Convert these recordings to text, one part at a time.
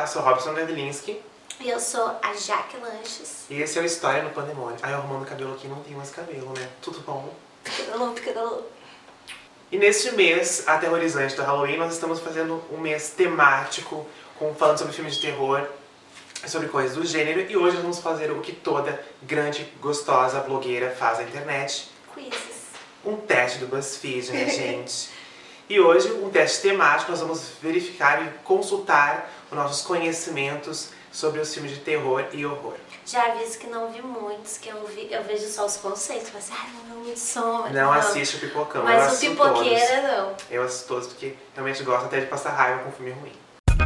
Olá, sou Robson Gadlinski. E eu sou a Jaque Lanches. E esse é o História no Pandemônio. Ai, eu arrumando o cabelo aqui, não tem mais cabelo, né? Tudo bom? Picadalô. E neste mês aterrorizante do Halloween, nós estamos fazendo um mês temático, falando sobre filmes de terror, sobre coisas do gênero. E hoje nós vamos fazer o que toda grande, gostosa blogueira faz na internet. Quizzes. Um teste do BuzzFeed, né, gente? E hoje, um teste temático, nós vamos verificar e consultar os nossos conhecimentos sobre os filmes de terror e horror. Já aviso que não vi muitos, que eu vejo só os conceitos. Mas, não vi muito som. Não assiste o Pipocão. Mas o Pipoqueira não. Eu assisto todos porque realmente gosto até de passar raiva com filme ruim.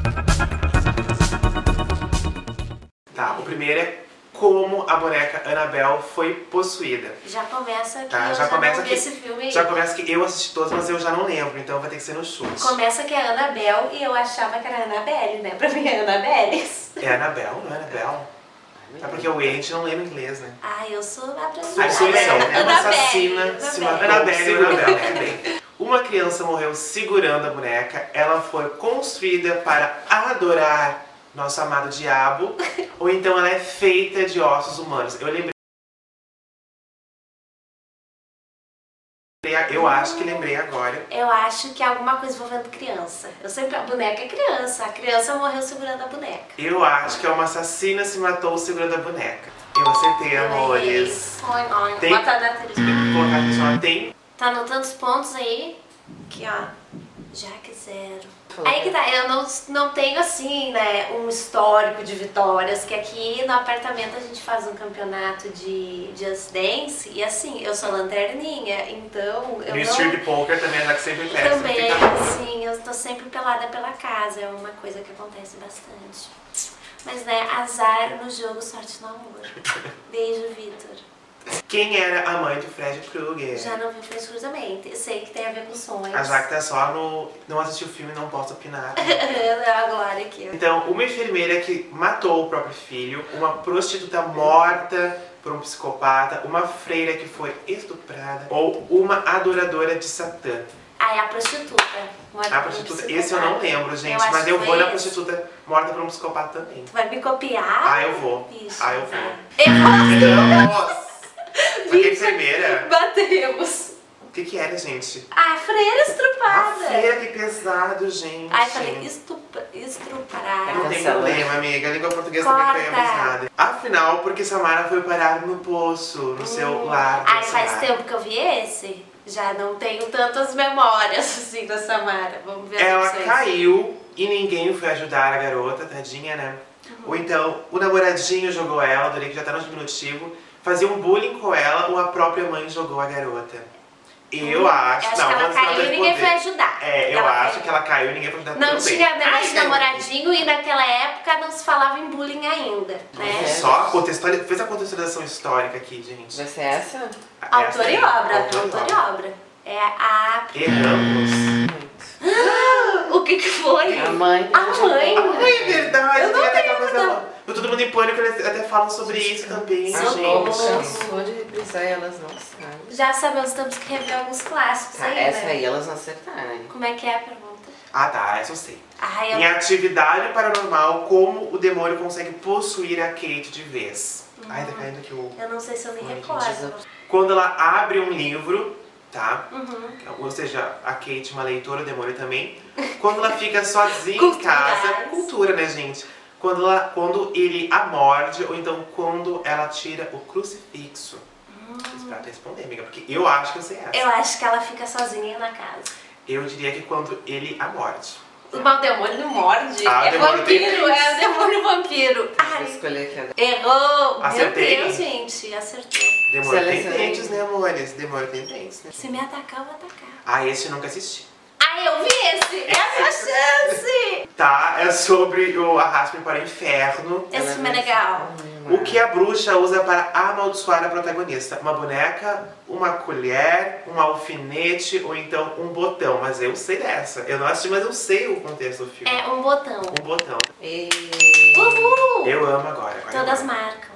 Tá, o primeiro é como a boneca Annabelle foi possuída. Já começa que tá, eu já não vi esse filme aí. Já começa que eu assisti todos, mas eu já não lembro, então vai ter que ser no chute. Começa que é Annabelle e eu achava que era Annabelle, né? Pra mim é Annabelle. É Annabelle, não é Annabelle? É porque o E a gente não lembra inglês, né? Eu sou a A solução é uma assassina, se matou. Annabelle. Uma criança morreu segurando a boneca, ela foi construída para adorar nosso amado diabo, ou então ela é feita de ossos humanos. Eu acho que lembrei agora. Eu acho que é alguma coisa envolvendo criança. A boneca é criança. A criança morreu segurando a boneca. Eu acho que é uma assassina se matou segurando a boneca. Eu acertei, amores. Tem... Bota na trilha. Tem. Tá anotando os pontos aí? Aqui, ó. Jaque 0. Aí que tá, eu não tenho assim, né, um histórico de vitórias, que aqui no apartamento a gente faz um campeonato de Just Dance e assim, eu sou lanterninha, então eu no Street Poker também, já que sempre perde. Também, sim, eu tô sempre pelada pela casa, é uma coisa que acontece bastante. Mas né, azar no jogo, sorte no amor. Beijo, Vitor. Quem era a mãe do Fred Krueger? Já não vi Fred Krueger, eu sei que tem a ver com sonhos. A Jaque tá só no... Não assistiu o filme, não posso opinar. A Glória aqui. Então, uma enfermeira que matou o próprio filho, uma prostituta morta por um psicopata, uma freira que foi estuprada, ou uma adoradora de Satã. É a prostituta. A prostituta, esse eu não lembro, gente, mas eu vou na prostituta morta por um psicopata também. Tu vai me copiar? Eu vou. Bicho, eu vou. Errou! Mas que enfermeira? Batemos. O que era, gente? Freira estrupada. Freira, que pesado, gente. Falei estuprada. Não tem problema, amiga. A língua portuguesa também foi abusada. Afinal, porque Samara foi parar no poço, no seu lar. Faz tempo que eu vi esse. Já não tenho tantas memórias assim da Samara. Vamos ver. Ela caiu e ninguém foi ajudar a garota, tadinha, né? Ou então, o namoradinho jogou ela, adorei que já tá no diminutivo. Fazia um bullying com ela ou a própria mãe jogou a garota. Eu acho... que ela caiu e ninguém foi ajudar. Eu acho que ela caiu e ninguém foi ajudar também. Não tinha negócio de namoradinho e naquela época não se falava em bullying ainda, né? Só fez a contextualização histórica aqui, gente. Vai ser essa? Autor e obra. É a... Erramos. O que foi? A mãe. É verdade. Eu não lembro. Todo mundo em pânico, eles até falam sobre isso também, gente. Cansou de reprisar e elas não sabem. Já sabemos, temos que rever alguns clássicos aí, essa né? aí elas não acertaram. Como é que é a pergunta? Essa eu sei. Em atividade paranormal, como o demônio consegue possuir a Kate de vez? Tá caindo aqui o... Eu não sei se eu me recordo. Quando ela abre um livro, tá? Ou seja, a Kate, uma leitora, o demônio também. Quando ela fica sozinha em casa... Cultura, né, gente? Quando ele a morde, ou então quando ela tira o crucifixo. Espera tu responder, amiga, porque eu acho que eu sei essa. Eu acho que ela fica sozinha na casa. Eu diria que quando ele a morde. Mas o demônio não morde. É vampiro, é o demônio vampiro. Vou escolher aqui. Errou! Acertei? Meu Deus, gente, acertou. Demônio tem dentes, né, amores? Demônio tem dentes, né? Se me atacar, eu vou atacar. Esse eu nunca assisti. Eu vi esse! É a minha chance! Tá, é sobre o Arraste-me para o Inferno. Esse filme é legal. O que a bruxa usa para amaldiçoar a protagonista? Uma boneca, uma colher, um alfinete ou então um botão. Mas eu sei dessa. Eu não assisti, mas eu sei o contexto do filme. É um botão. Um botão. Uhul! Eu amo agora. Todas marcam.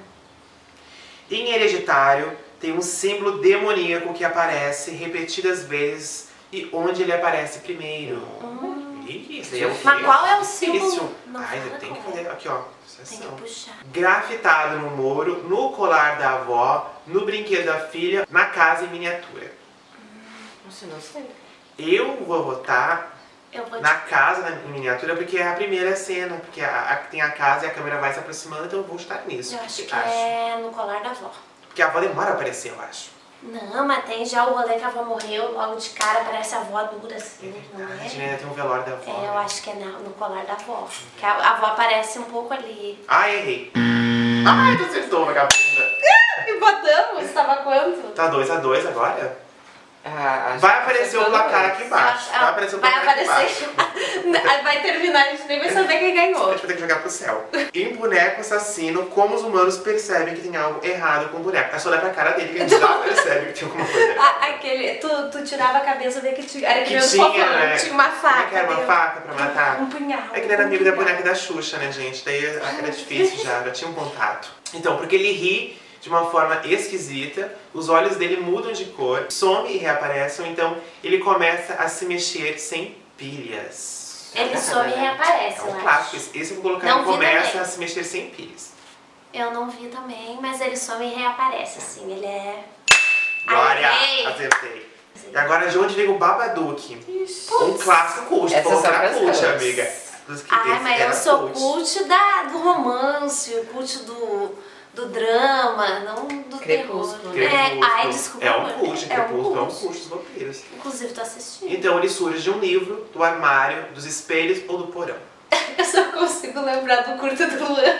Em Hereditário, tem um símbolo demoníaco que aparece repetidas vezes e onde ele aparece primeiro. Isso aí é o Mas qual é o símbolo? Difícil. Não Ai, fala tem que qual fazer. é. Aqui, ó. Tem que puxar. Grafitado no muro, no colar da avó, no brinquedo da filha, na casa em miniatura. Nossa, não sei. Eu vou votar na casa em miniatura porque é a primeira cena. Porque tem a casa e a câmera vai se aproximando, então eu vou estar nisso. Eu acho que é no colar da avó. Porque a avó demora a aparecer, eu acho. Não, mas tem já o rolê que a avó morreu, logo de cara parece a avó dura assim, não A gente é? ainda tem um velório da avó. É, eu né? acho que é no colar da avó. Que a avó aparece um pouco ali. Ai, errei. Ai, tu acertou, vagabunda. Empatamos? Tava quanto? Tá 2-2 agora? Ah, Vai aparecer o placar aqui embaixo. Vai aparecer o placar aqui embaixo. Vai terminar, a gente nem vai saber quem A ganhou. gente vai ter que jogar pro céu. Em Boneco Assassino, como os humanos percebem que tem algo errado com o boneco? É só olhar pra cara dele que a gente já percebe que tem alguma coisa errada. Aquele, tu tirava a cabeça e via que tinha, era que nem tinha, né? tinha uma faca. Como é que era uma faca pra matar? Um punhal. É que ele era amigo da boneca da Xuxa, né, gente? Daí era difícil já tinha um contato. Então, porque ele ri de uma forma esquisita, os olhos dele mudam de cor, some e reaparecem, então ele começa a se mexer sem pilhas. Ele some e reaparece, É eu um acho. clássico. Esse eu vou colocar, Não ele vi começa também. a se mexer sem pilhas. Eu não vi também, mas ele some e reaparece, assim, ele é... Glória! Ai, Acertei. E agora de onde vem o Babadook? Um clássico cult, Essa vou só colocar pras cult, caras. amiga. Dos que Ai, esse mas era eu sou cult. cult do romance, o cult do drama, não do Crepúsculo. terror. Crepúsculo. Ai, desculpa. É um cult, Crepúsculo é um cult. cult dos vampiros. Inclusive, tô assistindo. Então ele surge de um livro, do armário, dos espelhos ou do porão. Eu só consigo lembrar do curto do Luan.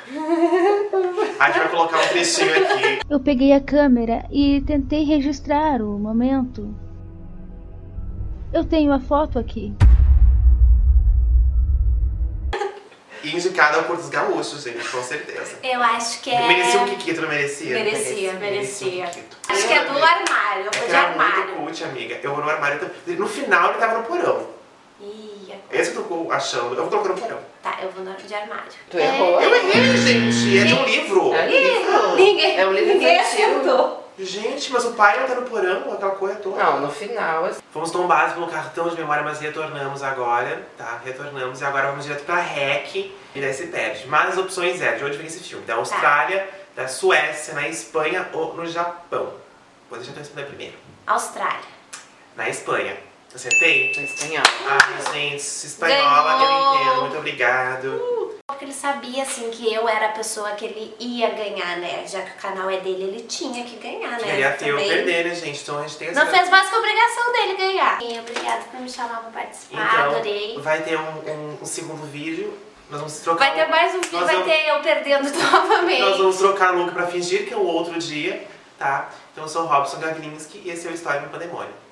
A gente vai colocar um trechinho aqui. Eu peguei a câmera e tentei registrar o momento. Eu tenho a foto aqui. E indicado ao Porto dos Gaúchos, gente, com certeza. Eu acho que é... Merecia um Kikito, não merecia? Merecia. um Kikito. Acho que é do armário, eu vou de Era muito armário. cult, amiga. Eu vou no armário. No final ele tava no porão. Ih, Esse eu tô achando. Eu vou colocar no porão. tá, eu vou de armário. Tu errou? Eu errei, gente. É de um livro. É livro. Ninguém, É um livro ninguém infantil. acertou. Gente, mas o pai não tá no porão, aquela coisa toda. Não, no final. Fomos tombados pelo cartão de memória, mas retornamos agora, tá? Retornamos e agora vamos direto pra REC e daí se perde. Mas as opções é de onde vem esse filme? Da Austrália, da Suécia, na Espanha ou no Japão? Vou deixar eu responder primeiro. Austrália. Na Espanha. Acertei? No espanhol. Ai, gente, espanhola, Ganhou. eu entendo, muito obrigado. Porque ele sabia, assim, que eu era a pessoa que ele ia ganhar, né? Já que o canal é dele, ele tinha que ganhar, né? Queria ter eu Também. perder, né, gente? Então a gente tem essa... Não fez mais que obrigação dele ganhar. E obrigada por me chamar pra participar, Então, adorei. vai ter um segundo vídeo. Nós vamos trocar. Vai ter mais um vídeo, Nós vai vamos- ter eu perdendo novamente. Nós vamos trocar look pra fingir que é o outro dia, tá? Então eu sou o Robson Gavlinski e esse é o História no Pandemônio.